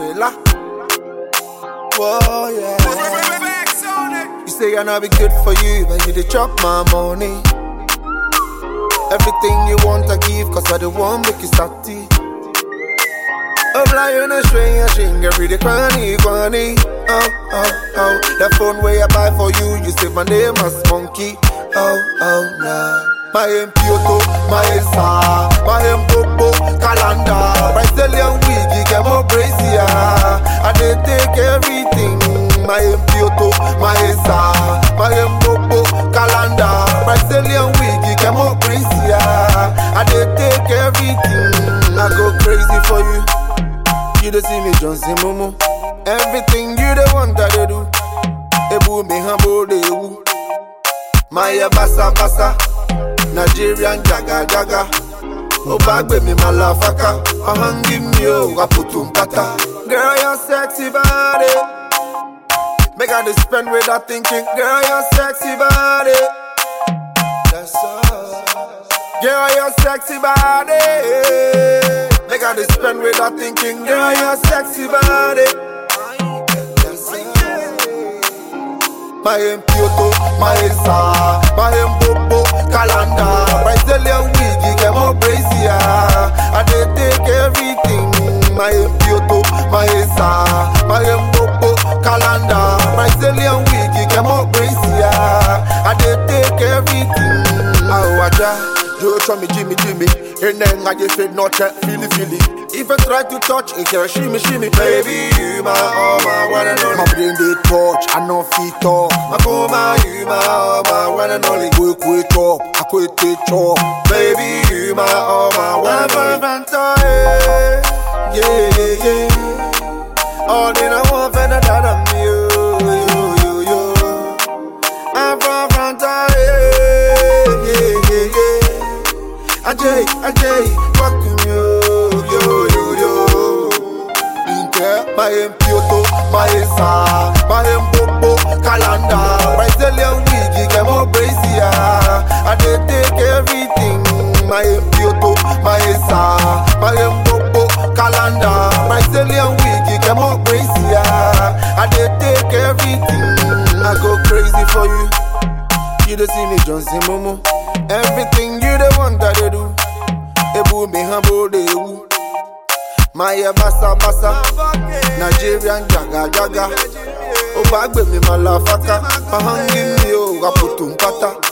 Mandela. Whoa, yeah. You say I not be good for you, but you dey chop my money. Everything you want I give, cause I the one make you starty. I'm lying and string every day, cranny. Oh. That phone way I buy for you, you say my name as Monkey. Oh, nah. My Pioto, my Sa, my Bobo, Calendar. Brazilian wig, you get more brazier. I dey take everything. My Pioto, my Sa, my Bobo, Calendar. Brazilian wig, you get more brazier. I dey take everything. I go crazy for you. You don't see me Johnson Momo. Everything you the want that they do. Ebu me humble de woo. Maya basa. Nigerian jaga. Obagbe me malafaka. Give me waputum pata. Girl, your sexy body. Make I just spend with that thinking. Girl, your sexy body. That's all. Girl, your sexy body. Make I just spend with that thinking. Girl, your sexy body. My Pioto, my Sa, my Bobo, Calendar. Brazilian wig, you get more brazier. I dey take everything. My Pioto, my Sa, my Bobo, Calendar. Brazilian wig, you get more brazier. I dey take everything. You try me, Jimmy. And then I just said, not yet, feel it. If I try to touch, it can shimmy. Baby, you my all, my one and only. My brain they touch, I know feet talk. My coma, you my all, my one and only. Wake up, I quit it chop. Baby, you my all, my one and only. Yeah. All in I want for the dad of me, yo. I'm from Fanta, yeah. Ajay, fucking yo. Inke, my Pioto, my Sa, my Bobo, Calendar. Brazilian wig, you get more brazier. I dey take everything. My Pioto, my Sa, my Bobo, Calendar. Brazilian wig, you get more brazier. I dey take everything. I go crazy for you. You don't see me Johnson Momo. Everything you the want that they do. Ebu me humble de woo. Maya basa. Nigerian jaga. Obagbe me malafaka. Give me waputum pata.